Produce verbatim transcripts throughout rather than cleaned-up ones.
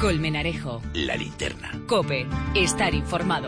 Colmenarejo. La Linterna. COPE. Estar informado.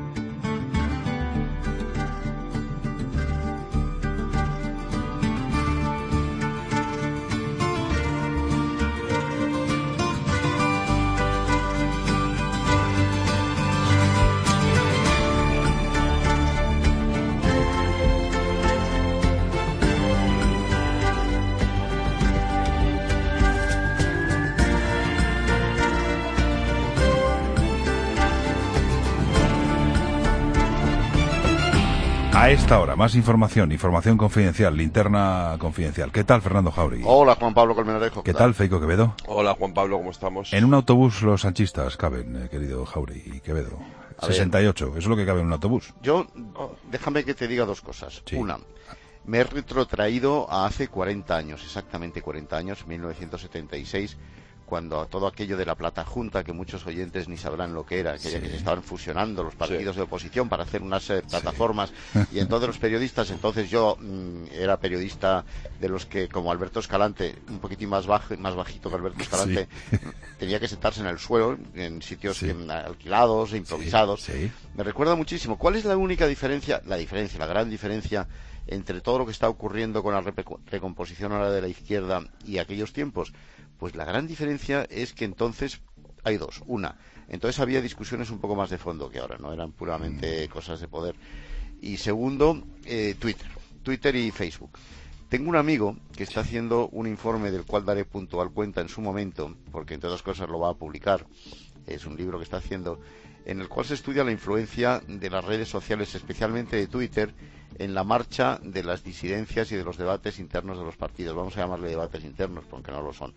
A esta hora, más información, información confidencial, linterna confidencial. ¿Qué tal, Fernando Jauregui? Hola, Juan Pablo Colmenarejo. ¿Qué tal, Feico Quevedo? Hola, Juan Pablo, ¿cómo estamos? En un autobús los sanchistas caben, eh, querido Jauregui y Quevedo. A sesenta y ocho, ver. eso es lo que cabe en un autobús. Yo, déjame que te diga dos cosas. Sí. Una, me he retrotraído a hace cuarenta años, exactamente cuarenta años, mil novecientos setenta y seis, cuando todo aquello de la Plata Junta, que muchos oyentes ni sabrán lo que era, aquella Sí. que se estaban fusionando los partidos Sí. de oposición para hacer unas eh, plataformas, y entonces los periodistas, entonces yo mmm, era periodista de los que, como Alberto Escalante, un poquitín más bajo, más bajito que Alberto Escalante, Sí. tenía que sentarse en el suelo, en sitios Sí. em, alquilados, improvisados. Sí, sí. Me recuerda muchísimo. ¿Cuál es la única diferencia, la diferencia, la gran diferencia entre todo lo que está ocurriendo con la repe- recomposición ahora de la izquierda y aquellos tiempos? Pues la gran diferencia es que entonces hay dos. Una, entonces había discusiones un poco más de fondo que ahora, no eran puramente cosas de poder. Y segundo, eh, Twitter, Twitter y Facebook. Tengo un amigo que está haciendo un informe del cual daré puntual cuenta en su momento, porque entre otras cosas lo va a publicar. Es un libro que está haciendo, en el cual se estudia la influencia de las redes sociales, especialmente de Twitter, en la marcha de las disidencias y de los debates internos de los partidos. Vamos a llamarle debates internos, porque no lo son.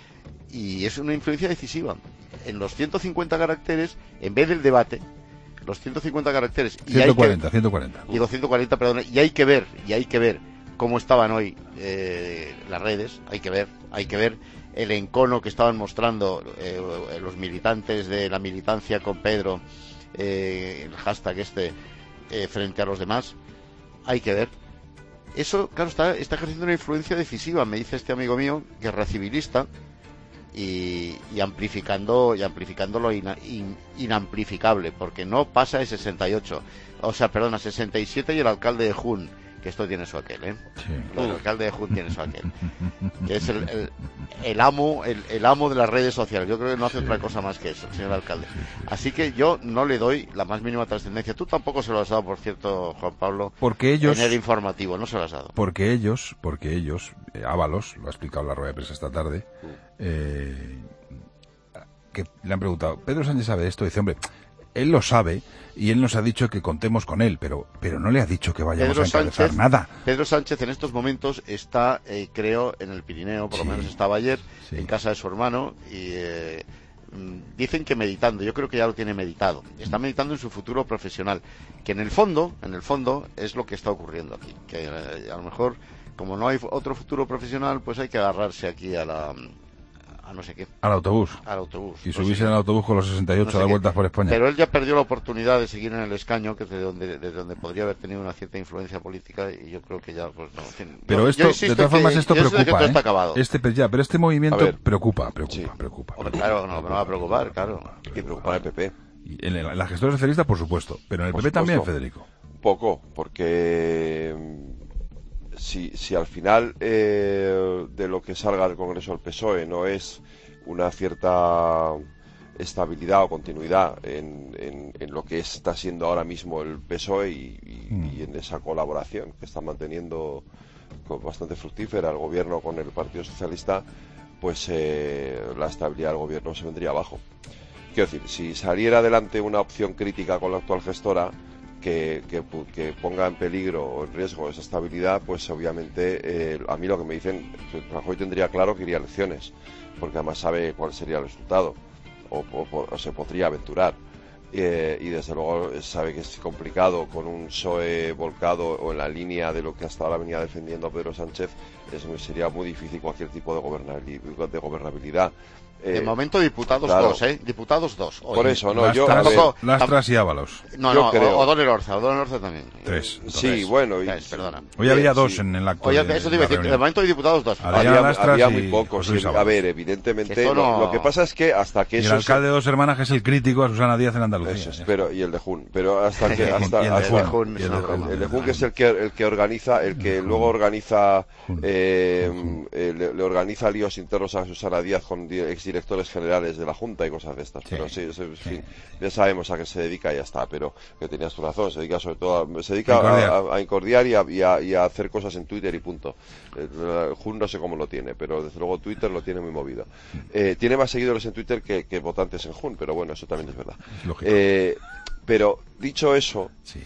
Y es una influencia decisiva. En los ciento cincuenta caracteres, en vez del debate, los ciento cincuenta caracteres... y hay ciento cuarenta, que, ciento cuarenta. Digo ciento cuarenta, perdón, y hay que ver, y hay que ver cómo estaban hoy eh, las redes, hay que ver, hay que ver el encono que estaban mostrando eh, los militantes de la militancia con Pedro, eh, el hashtag este, eh, frente a los demás, hay que ver. Eso, claro, está, está ejerciendo una influencia decisiva, me dice este amigo mío, guerra civilista, y, y amplificando y amplificando lo ina, in, inamplificable, porque no pasa de sesenta y ocho, o sea, perdona, sesenta y siete y el alcalde de Jun, que esto tiene su aquel, ¿eh? Sí. El alcalde de Jun tiene su aquel, que es el, el, el amo el, el amo de las redes sociales. Yo creo que no hace Sí. otra cosa más que eso, el señor alcalde. Así que yo no le doy la más mínima trascendencia. Tú tampoco se lo has dado, por cierto, Juan Pablo, Porque ellos... en el informativo, no se lo has dado. Porque ellos, porque ellos, eh, Ábalos, lo ha explicado en la rueda de prensa esta tarde, eh, que le han preguntado, ¿Pedro Sánchez sabe esto? Dice, hombre, él lo sabe y él nos ha dicho que contemos con él, pero pero no le ha dicho que vayamos Pedro a encabezar Sánchez, nada. Pedro Sánchez en estos momentos está, eh, creo, en el Pirineo, por Sí. lo menos estaba ayer, Sí. en casa de su hermano, y eh, mm, dicen que meditando, yo creo que ya lo tiene meditado. Está meditando en su futuro profesional, que en el fondo, en el fondo, es lo que está ocurriendo aquí. Que eh, a lo mejor, como no hay otro futuro profesional, pues hay que agarrarse aquí a la... a no sé qué, Al autobús. al autobús. Y no subirse sé en qué. el autobús con los sesenta y ocho No sé a dar qué. vueltas por España. Pero él ya perdió la oportunidad de seguir en el escaño, que es de donde, de donde podría haber tenido una cierta influencia política, y yo creo que ya, pues no. En fin, Pero yo- esto, yo de insisto todas en que- formas, esto yo insisto en que preocupa, todo ¿eh? está acabado. Este, pero ya, pero este movimiento A ver. preocupa, preocupa, Sí. preocupa. Hombre, claro, no, me va a preocupar, claro. Y preocupar al P P. Y en, el- en la gestora socialista, por supuesto, pero en el Por P P también, supuesto. Federico. Un poco, porque mm, si, si al final eh, de lo que salga del Congreso del P S O E no es una cierta estabilidad o continuidad en, en, en lo que está siendo ahora mismo el P S O E y, y, Mm. y en esa colaboración que está manteniendo con bastante fructífera el gobierno con el Partido Socialista, pues eh, la estabilidad del gobierno se vendría abajo. Quiero decir, si saliera adelante una opción crítica con la actual gestora que, que, que ponga en peligro o en riesgo esa estabilidad, pues obviamente eh, a mí lo que me dicen, Rajoy tendría claro que iría a elecciones, porque además sabe cuál sería el resultado, o, o, o se podría aventurar. Eh, y desde luego sabe que es complicado con un P S O E volcado o en la línea de lo que hasta ahora venía defendiendo Pedro Sánchez, es, sería muy difícil cualquier tipo de gobernabilidad. De gobernabilidad. De Eh, momento diputados claro. dos, ¿eh? Diputados dos. Hoy. Por eso, no, yo... Lastras, a ver, Lastras y Ábalos. No, yo no, creo. O'Donnell Orza, O'Donnell Orza también. Tres. Sí, bueno... Y, Tres, perdona. Hoy había sí. dos en el acto. Oye, de, eso te de iba a la decir, de reunión. momento hay diputados dos. Había había, Lastras había y muy pocos. José Luis sí, a Ábalos. ver, evidentemente, Que eso lo, no- lo que pasa es que hasta que Y el eso... alcalde se- de Dos Hermanas, que es el crítico a Susana Díaz en Andalucía. Eso es, pero, y el de Jun, pero hasta que... Hasta, Y el de hasta- Jun, y el el de de Jun. El, el de Jun, que es el que el que organiza, el que luego organiza, eh, eh, le, le organiza líos internos a Susana Díaz con di- exdirectores generales de la Junta y cosas de estas. Sí, Pero sí, eso, en sí. fin, ya sabemos a qué se dedica y ya está. Pero que tenías tu razón, se dedica sobre todo a, se dedica Incordiar. a, a incordiar y a, y, a, y a hacer cosas en Twitter y punto. El, el Jun no sé cómo lo tiene, pero desde luego Twitter lo tiene muy movido. Eh, tiene más seguidores en Twitter que, que votantes en Jun, pero bueno, eso también es verdad. Es lógico. Eh, pero dicho eso, Sí.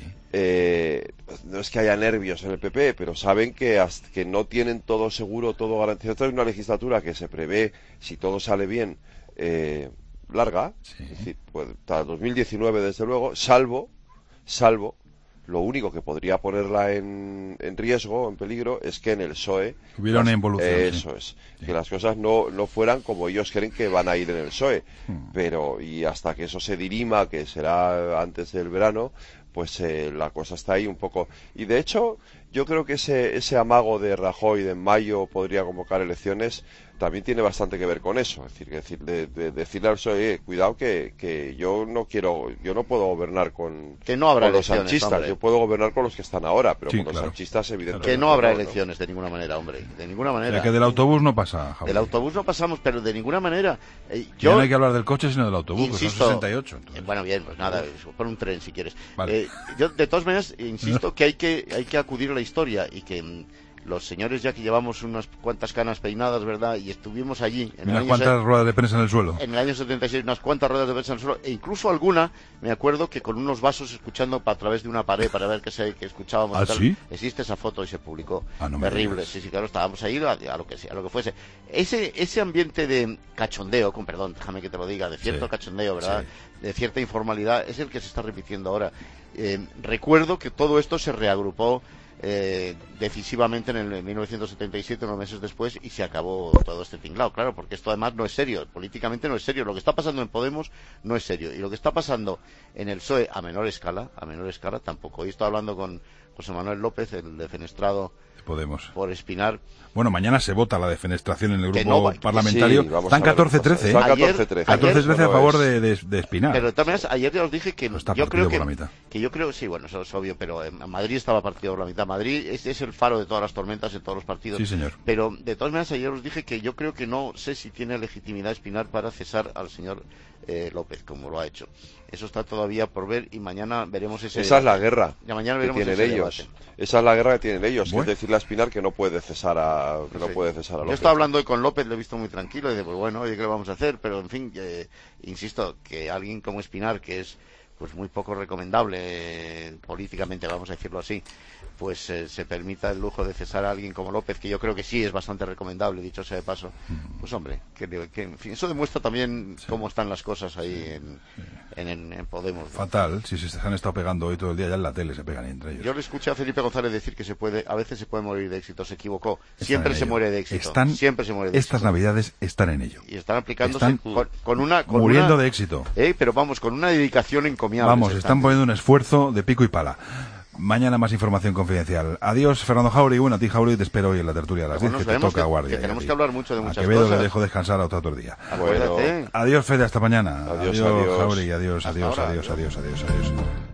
eh, no es que haya nervios en el P P, pero saben que, hasta que no tienen todo seguro, todo garantizado. Esta es una legislatura que se prevé, si todo sale bien, eh, larga, Sí. es decir, pues, hasta dos mil diecinueve desde luego, salvo, salvo, lo único que podría ponerla en, en riesgo, en peligro, es que en el P S O E... Hubiera una las- involución, Eso sí. es. Sí. Que las cosas no, no fueran como ellos creen que van a ir en el P S O E. Hmm. Pero, y hasta que eso se dirima, que será antes del verano, pues eh, la cosa está ahí un poco. Y de hecho, yo creo que ese, ese amago de Rajoy de en mayo podría convocar elecciones también tiene bastante que ver con eso. Es decir, que decir de, de- decirle al P S O E, eh, cuidado que, que yo no quiero, yo no puedo gobernar con, Que no habrá con los elecciones, sanchistas, hombre. yo puedo gobernar con los que están ahora, pero Sí, con los claro. sanchistas evidentemente Que no habrá no. elecciones de ninguna manera, hombre. De ninguna O manera. sea, que del autobús no pasa, Javier. Del autobús no pasamos, pero de ninguna manera. Eh, Ya yo no hay que hablar del coche, sino del autobús, que insisto, son sesenta y ocho. entonces. eh, bueno, bien, pues nada, pon un tren si quieres. Vale. Eh, yo, de todas maneras, insisto que hay que hay que acudir a la historia y que mm, los señores, ya que llevamos unas cuantas canas peinadas, ¿verdad? Y estuvimos allí en el Unas año cuantas se- ruedas de prensa en el suelo. en el año setenta y seis, unas cuantas ruedas de prensa en el suelo, e incluso alguna, me acuerdo que con unos vasos escuchando a través de una pared para ver qué se que escuchábamos. ¿Ah, y tal. sí? Existe esa foto y se publicó. Ah, no me Terrible, digas. sí, sí, claro, estábamos ahí a, a lo que sea, a lo que fuese. Ese ese ambiente de cachondeo, con perdón, déjame que te lo diga, de cierto Sí. cachondeo, ¿verdad? Sí. De cierta informalidad, es el que se está repitiendo ahora. Eh, recuerdo que todo esto se reagrupó eh, decisivamente en el mil novecientos setenta y siete, unos meses después, y se acabó todo este tinglao, claro, porque esto además no es serio, políticamente no es serio, lo que está pasando en Podemos no es serio, y lo que está pasando en el P S O E a menor escala, a menor escala tampoco. Hoy estoy hablando con José Manuel López, el defenestrado Podemos. por Espinar. Bueno, mañana se vota la defenestración en el Que grupo no va- parlamentario. Sí, vamos Están a ver catorce qué pasa. trece, ¿eh? Están Ayer- catorce trece. catorce trece a Eso favor es. de, de, de Espinar. Pero de todas maneras, ayer ya os dije que No está yo creo partido que, por la mitad. que yo creo, sí, bueno, eso es obvio, pero en Madrid estaba partido por la mitad. Madrid es, es el faro de todas las tormentas en todos los partidos. Sí, señor. Pero de todas maneras, ayer os dije que yo creo que no sé si tiene legitimidad Espinar para cesar al señor eh, López, como lo ha hecho. Eso está todavía por ver y mañana veremos ese. Esa es la guerra Ya mañana que veremos tienen ese ellos. debate. Esa es la guerra que tienen ellos, Bueno. que es decirle a Espinar que no puede cesar a, que no Sí. puede cesar a Yo López. estaba hablando hoy con López, lo he visto muy tranquilo, y dice, pues bueno, oye, ¿qué le vamos a hacer? Pero en fin, eh, insisto, que alguien como Espinar, que es pues muy poco recomendable eh, políticamente, vamos a decirlo así, pues eh, se permita el lujo de cesar a alguien como López, que yo creo que sí es bastante recomendable, dicho sea de paso, pues hombre, que, que en fin, eso demuestra también cómo están las cosas ahí en, en, en- en Podemos, ¿no? Fatal, si se han estado pegando hoy todo el día, ya en la tele se pegan entre ellos. Yo le escuché a Felipe González decir que se puede, a veces se puede morir de éxito, se equivocó, Están siempre en se ello. muere de éxito, Están- siempre se muere de Estas éxito. navidades están en ello. Y están aplicándose Están con, con una con muriendo una- de éxito. eh, pero vamos, con una dedicación encomiable. Vamos, se están poniendo un esfuerzo de pico y pala. Mañana más información confidencial. Adiós, Fernando Jauregui. Bueno, a ti, Jauregui, te espero hoy en la tertulia de las Luego diez, nos que te vemos, toca que- guardia. que y a tenemos ti. que hablar mucho de A muchas Quevedo cosas. le dejo descansar otro, otro día. Acuérdate. Adiós, Fede, hasta mañana. Adiós, adiós. Jauregui, adiós, Hasta adiós, ahora. adiós, adiós, adiós, adiós.